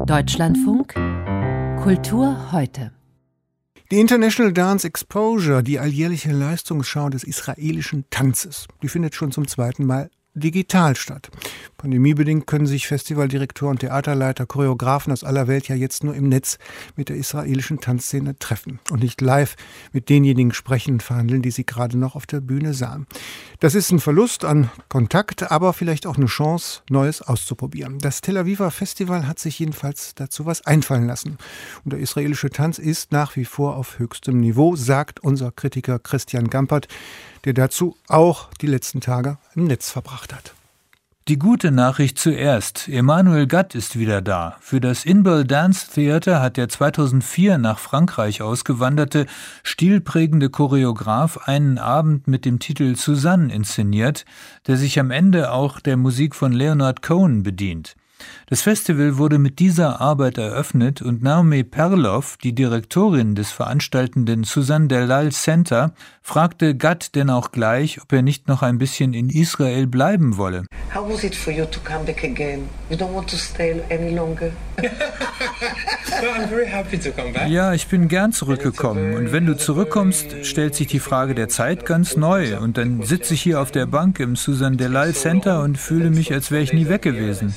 Deutschlandfunk Kultur heute. Die International Dance Exposure, die alljährliche Leistungsschau des israelischen Tanzes, die findet schon zum zweiten Mal digital statt. Pandemiebedingt können sich Festivaldirektoren, Theaterleiter, Choreografen aus aller Welt ja jetzt nur im Netz mit der israelischen Tanzszene treffen und nicht live mit denjenigen sprechen und verhandeln, die sie gerade noch auf der Bühne sahen. Das ist ein Verlust an Kontakt, aber vielleicht auch eine Chance, Neues auszuprobieren. Das Tel Aviver Festival hat sich jedenfalls dazu was einfallen lassen. Und der israelische Tanz ist nach wie vor auf höchstem Niveau, sagt unser Kritiker Christian Gampert, der dazu auch die letzten Tage im Netz verbracht hat. Die gute Nachricht zuerst. Emmanuel Gatt ist wieder da. Für das Inbal Dance Theater hat der 2004 nach Frankreich ausgewanderte, stilprägende Choreograf einen Abend mit dem Titel Suzanne inszeniert, der sich am Ende auch der Musik von Leonard Cohen bedient. Das Festival wurde mit dieser Arbeit eröffnet und Naomi Perloff, die Direktorin des veranstaltenden Suzanne Delal Center, fragte Gatt denn auch gleich, ob er nicht noch ein bisschen in Israel bleiben wolle. How was it for you to come back again? You don't want to stay any longer? I'm very happy to come back. Ja, ich bin gern zurückgekommen. Und wenn du zurückkommst, stellt sich die Frage der Zeit ganz neu. Und dann sitze ich hier auf der Bank im Suzanne Delal Center und fühle mich, als wäre ich nie weg gewesen.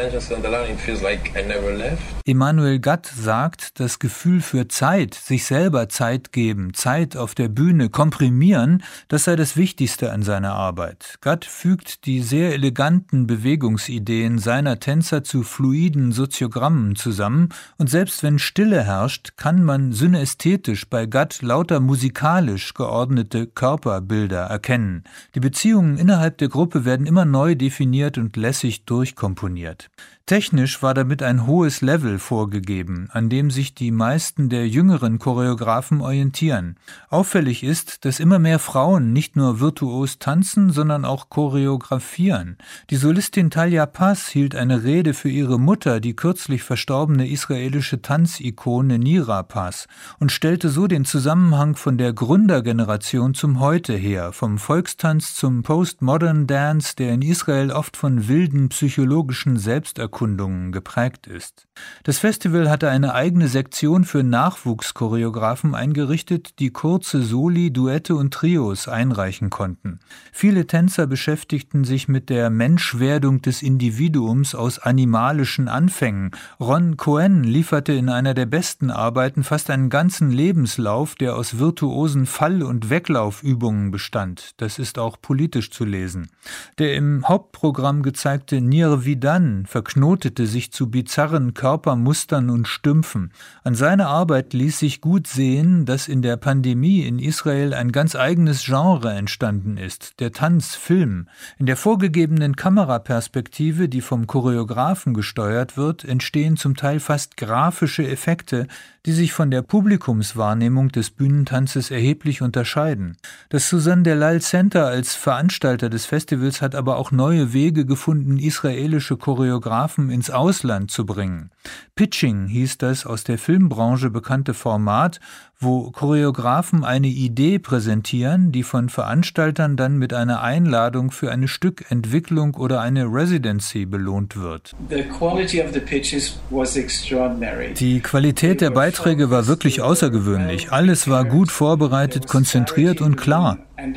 Emmanuel Gatt sagt, das Gefühl für Zeit, sich selber Zeit geben, Zeit auf der Bühne komprimieren, das sei das Wichtigste an seiner Arbeit. Gatt fügt die sehr eleganten Bewegungsideen seiner Tänzer zu fluiden Soziogrammen zusammen und selbst wenn Stille herrscht, kann man synästhetisch bei Gatt lauter musikalisch geordnete Körperbilder erkennen. Die Beziehungen innerhalb der Gruppe werden immer neu definiert und lässig durchkomponiert. Technisch war damit ein hohes Level vorgegeben, an dem sich die meisten der jüngeren Choreografen orientieren. Auffällig ist, dass immer mehr Frauen nicht nur virtuos tanzen, sondern auch choreografieren. Die Solistin Talia Paz hielt eine Rede für ihre Mutter, die kürzlich verstorbene israelische Tanzikone Nira Paz, und stellte so den Zusammenhang von der Gründergeneration zum Heute her, vom Volkstanz zum Postmodern Dance, der in Israel oft von wilden psychologischen Selbsterkundungen geprägt ist. Das Festival hatte eine eigene Sektion für Nachwuchschoreografen eingerichtet, die kurze Soli, Duette und Trios einreichen konnten. Viele Tänzer beschäftigten sich mit der Menschwerdung des Individuums aus animalischen Anfängen. Ron Cohen lieferte in einer der besten Arbeiten fast einen ganzen Lebenslauf, der aus virtuosen Fall- und Weglaufübungen bestand. Das ist auch politisch zu lesen. Der im Hauptprogramm gezeigte Nirvidan verknotete sich zu bizarren Körpermustern und Stümpfen. An seiner Arbeit ließ sich gut sehen, dass in der Pandemie in Israel ein ganz eigenes Genre entstanden ist, der Tanzfilm. In der vorgegebenen Kameraperspektive, die vom Choreografen gesteuert wird, entstehen zum Teil fast grafische Effekte, die sich von der Publikumswahrnehmung des Bühnentanzes erheblich unterscheiden. Das Suzanne Delal Center als Veranstalter des Festivals hat aber auch neue Wege gefunden, israelische Choreografen ins Ausland zu bringen. Pitching hieß das aus der Filmbranche bekannte Format, wo Choreografen eine Idee präsentieren, die von Veranstaltern dann mit einer Einladung für eine Stückentwicklung oder eine Residency belohnt wird. Die Qualität der Beiträge war wirklich außergewöhnlich. Alles war gut vorbereitet, konzentriert und klar.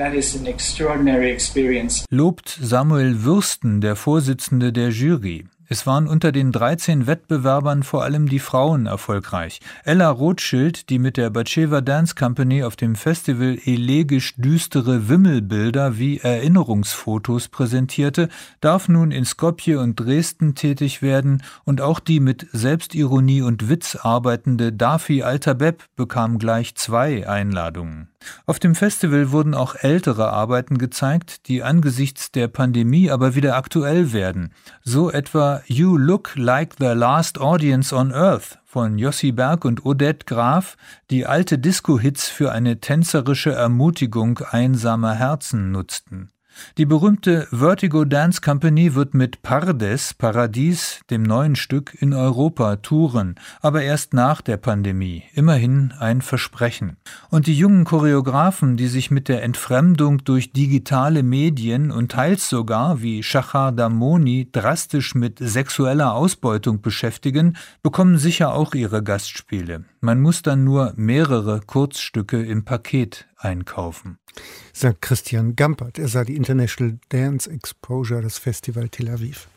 Lobt Samuel Würsten, der Vorsitzende der Jury. Es waren unter den 13 Wettbewerbern vor allem die Frauen erfolgreich. Ella Rothschild, die mit der Batsheva Dance Company auf dem Festival elegisch düstere Wimmelbilder wie Erinnerungsfotos präsentierte, darf nun in Skopje und Dresden tätig werden und auch die mit Selbstironie und Witz arbeitende Dafi Altabeb bekam gleich 2 Einladungen. Auf dem Festival wurden auch ältere Arbeiten gezeigt, die angesichts der Pandemie aber wieder aktuell werden. So etwa You Look Like the Last Audience on Earth von Jossi Berg und Odette Graf, die alte Disco-Hits für eine tänzerische Ermutigung einsamer Herzen nutzten. Die berühmte Vertigo Dance Company wird mit Paradies, dem neuen Stück, in Europa touren, aber erst nach der Pandemie. Immerhin ein Versprechen. Und die jungen Choreografen, die sich mit der Entfremdung durch digitale Medien und teils sogar, wie Shachar Damoni, drastisch mit sexueller Ausbeutung beschäftigen, bekommen sicher auch ihre Gastspiele. Man muss dann nur mehrere Kurzstücke im Paket einkaufen. Sagt Christian Gampert. Er sah die International Dance Exposure, das Festival Tel Aviv.